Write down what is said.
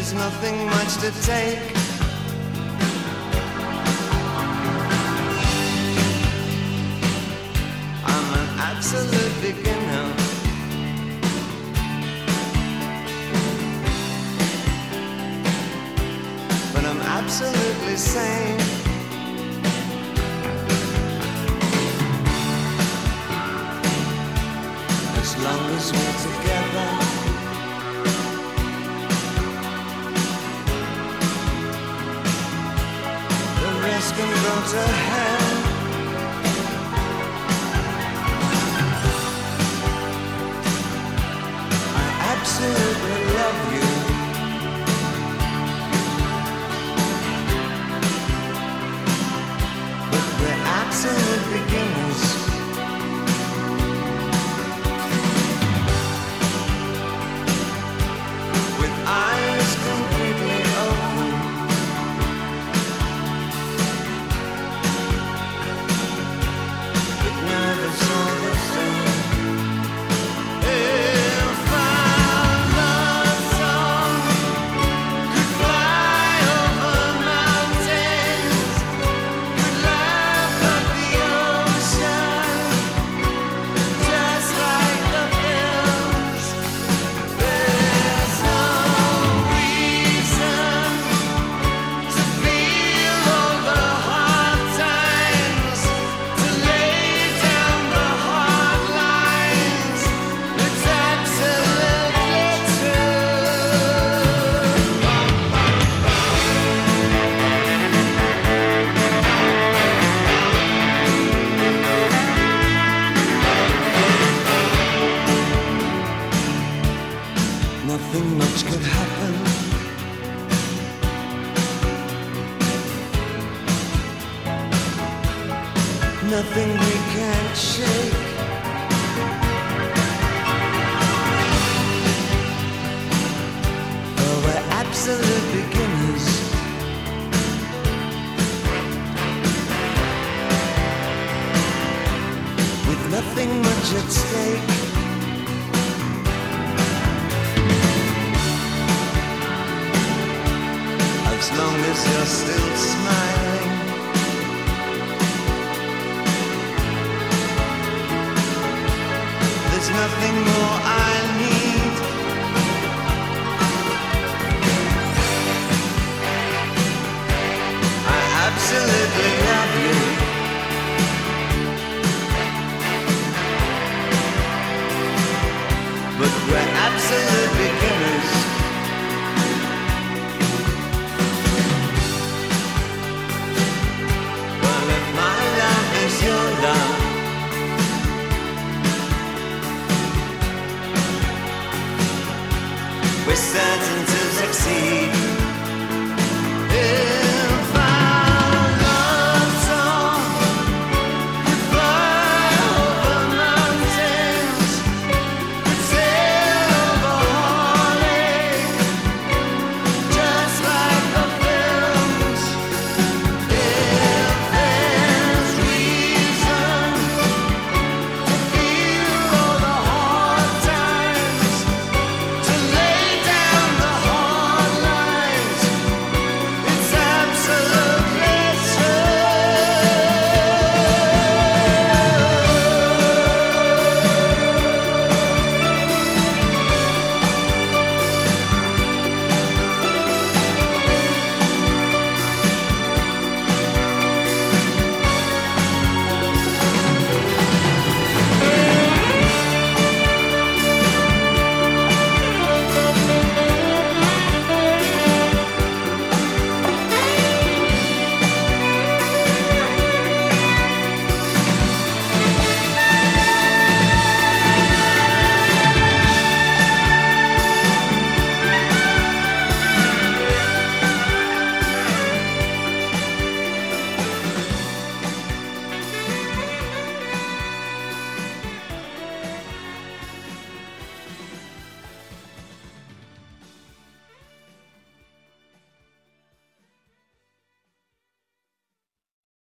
there's nothing much to take. I'm an absolute beginner, but I'm absolutely sane. As long as we're together, the rest can go to hell. I absolutely love you, but we're absolute beginners. Eyes completely open, but nervous all the same. If our love song could fly over mountains, could laugh at the ocean, just like the hills, there's no to feel all the hard times, to lay down the hard lines. It's absolutely true. Nothing much could happen. Nothing we can't shake. Oh, we're absolute beginners, with nothing much at stake. As long as you're still smiling, there's nothing more I need. I absolutely love you, but we're absolute beginners. Well, if my love is your love, we're certain to succeed.